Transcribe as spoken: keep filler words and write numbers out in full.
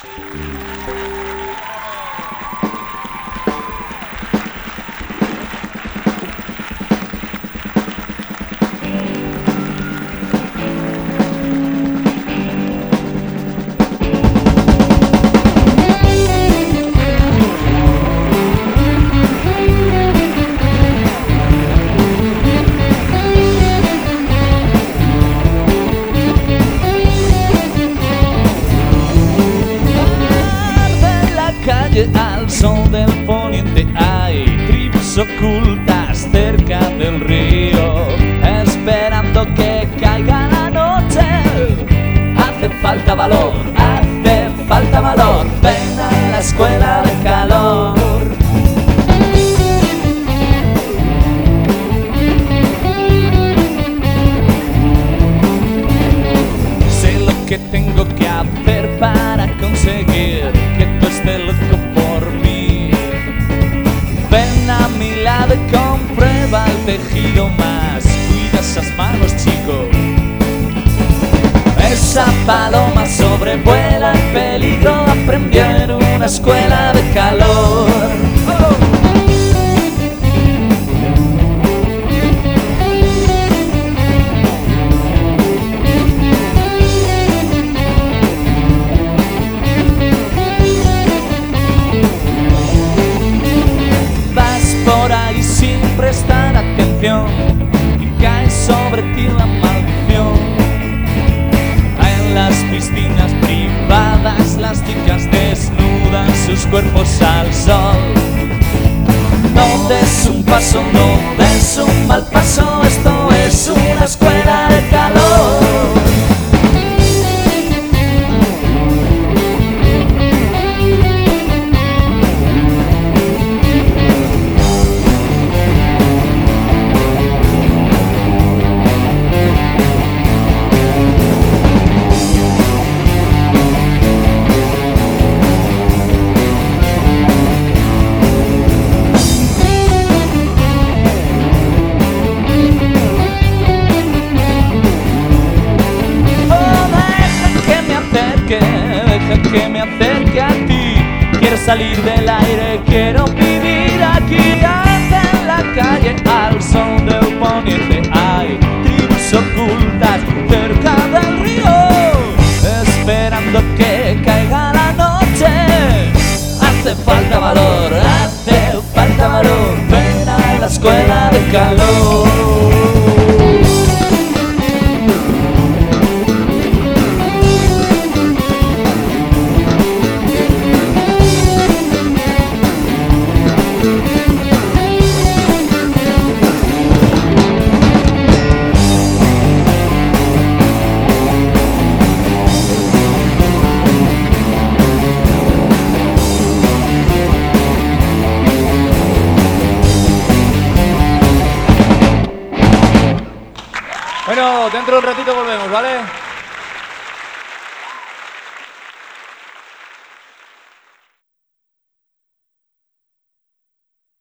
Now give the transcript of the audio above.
Al sol del poniente hay tribus ocultas cerca del río, esperando que caiga la noche. Hace falta valor, hace falta valor, ven a la escuela de calor. Sé lo que tengo que hacer para conseguir que tú estés loco por mí. Ven a mi lado y comprueba el tejido más. Cuida esas manos, chico. Esa paloma sobrevuela el peligro. Aprendió en una escuela de calor. ¡Oh! Prestar atención y cae sobre ti la maldición. En las piscinas privadas las chicas desnudan sus cuerpos al sol. No des un paso, no des un mal paso, esto es una escuela de calor. Deja que me acerque a ti. Quiero salir del aire, quiero vivir aquí. Hasta en la calle, al sol del poniente hay tribus ocultas cerca del río, esperando que caiga la noche. Hace falta valor, hace falta valor, ven a la escuela de calor. Bueno, dentro de un ratito volvemos, ¿vale?